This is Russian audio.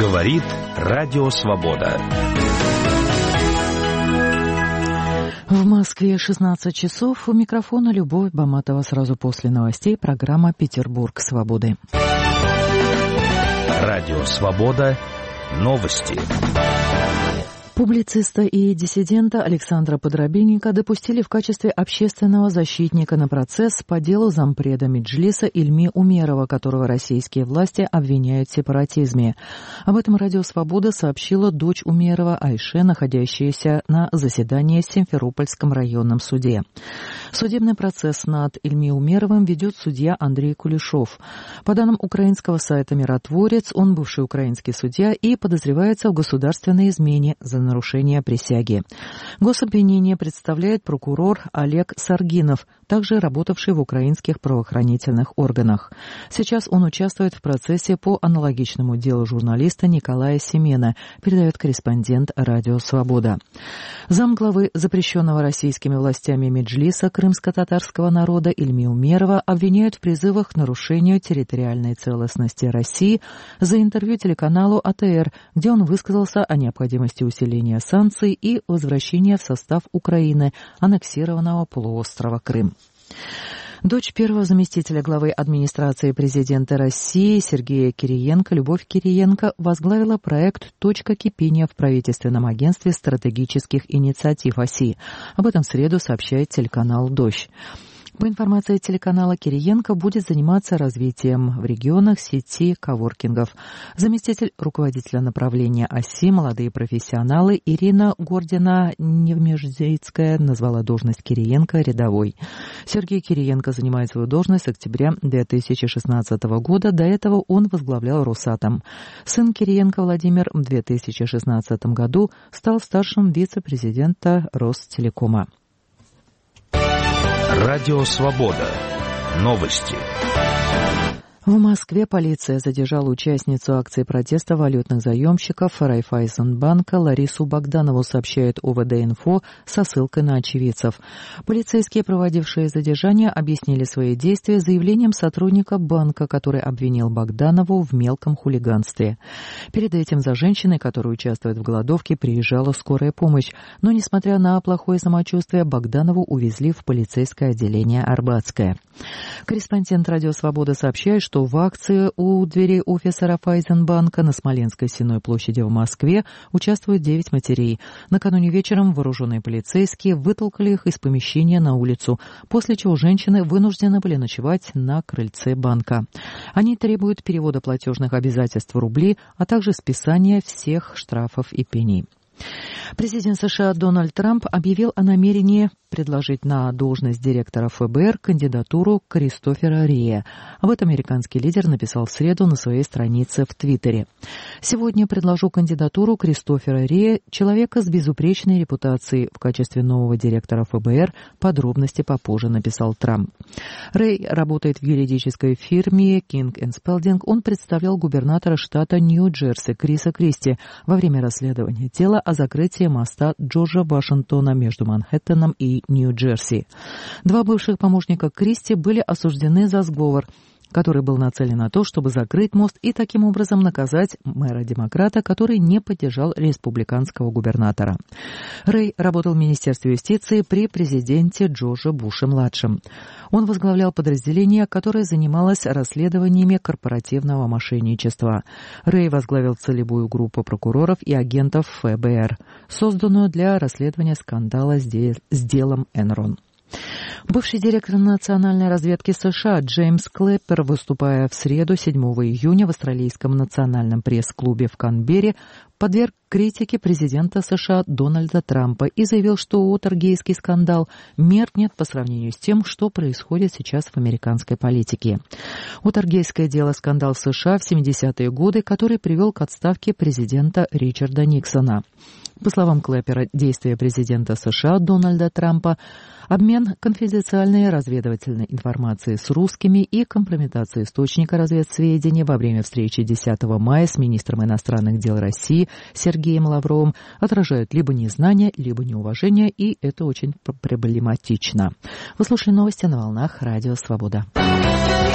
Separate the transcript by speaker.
Speaker 1: Говорит Радио Свобода.
Speaker 2: В Москве 16 часов. У микрофона Любовь Баматова. Сразу после новостей программа «Петербург свободы».
Speaker 1: Радио Свобода. Новости.
Speaker 2: Публициста и диссидента Александра Подробинника допустили в качестве общественного защитника на процесс по делу зампреда Меджлиса Ильми Умерова, которого российские власти обвиняют в сепаратизме. Об этом Радио Свобода сообщила дочь Умерова Айше, находящаяся на заседании в Симферопольском районном суде. Судебный процесс над Ильми Умеровым ведет судья Андрей Кулешов. По данным украинского сайта «Миротворец», он бывший украинский судья и подозревается в государственной измене за нарушение присяги. Гособвинение представляет прокурор Олег Саргинов, также работавший в украинских правоохранительных органах. Сейчас он участвует в процессе по аналогичному делу журналиста Николая Семена, передает корреспондент Радио Свобода. Замглавы запрещенного российскими властями Меджлиса крымско-татарского народа Ильми Умерова обвиняют в призывах к нарушению территориальной целостности России за интервью телеканалу АТР, где он высказался о необходимости усиления санкций и возвращения в состав Украины аннексированного полуострова Крым. Дочь первого заместителя главы администрации президента России Сергея Кириенко, Любовь Кириенко, возглавила проект «Точка кипения» в правительственном агентстве стратегических инициатив ОСИ. Об этом в среду сообщает телеканал «Дождь». По информации телеканала, Кириенко будет заниматься развитием в регионах сети коворкингов. Заместитель руководителя направления ОСИ «Молодые профессионалы» Ирина Гордина-Невмеждейская назвала должность Кириенко рядовой. Сергей Кириенко занимает свою должность с октября 2016 года. До этого он возглавлял Росатом. Сын Кириенко Владимир в 2016 году стал старшим вице-президента Ростелекома.
Speaker 1: Радио Свобода. Новости.
Speaker 2: В Москве полиция задержала участницу акции протеста валютных заемщиков Райффайзенбанка Ларису Богданову, сообщает ОВД-Инфо со ссылкой на очевидцев. Полицейские, проводившие задержание, объяснили свои действия заявлением сотрудника банка, который обвинил Богданову в мелком хулиганстве. Перед этим за женщиной, которая участвует в голодовке, приезжала скорая помощь. Но, несмотря на плохое самочувствие, Богданову увезли в полицейское отделение Арбатское. Корреспондент Радио Свобода сообщает, что в акции у двери офиса Райффайзенбанка на Смоленской Сенной площади в Москве участвуют 9 матерей. Накануне вечером вооруженные полицейские вытолкали их из помещения на улицу, после чего женщины вынуждены были ночевать на крыльце банка. Они требуют перевода платежных обязательств в рубли, а также списания всех штрафов и пений. Президент США Дональд Трамп объявил о намерении предложить на должность директора ФБР кандидатуру Кристофера Рия. Об этом американский лидер написал в среду на своей странице в Твиттере. «Сегодня предложу кандидатуру Кристофера Рия, человека с безупречной репутацией, в качестве нового директора ФБР. Подробности попозже», написал Трамп. Рэй работает в юридической фирме King & Spalding. Он представлял губернатора штата Нью-Джерси Криса Кристи во время расследования дела о закрытии моста Джорджа Вашингтона между Манхэттеном и Нью-Джерси. Два бывших помощника Кристи были осуждены за сговор, который был нацелен на то, чтобы закрыть мост и таким образом наказать мэра-демократа, который не поддержал республиканского губернатора. Рэй работал в Министерстве юстиции при президенте Джорджа Буше-младшем. Он возглавлял подразделение, которое занималось расследованиями корпоративного мошенничества. Рэй возглавил целевую группу прокуроров и агентов ФБР, созданную для расследования скандала с делом Энрон. Бывший директор национальной разведки США Джеймс Клэппер, выступая в среду 7 июня в Австралийском национальном пресс-клубе в Канберре, подверг критике президента США Дональда Трампа и заявил, что уотергейтский скандал меркнет по сравнению с тем, что происходит сейчас в американской политике. Уотергейтское дело — скандал в США в 70-е годы, который привел к отставке президента Ричарда Никсона. По словам Клэппера, действия президента США Дональда Трампа, обмен конфиденциальной разведывательной информацией с русскими и компрометация источника разведсведений во время встречи 10 мая с министром иностранных дел России Сергеем Лавровым отражают либо незнание, либо неуважение, и это очень проблематично. Вы слушали новости на волнах Радио Свобода.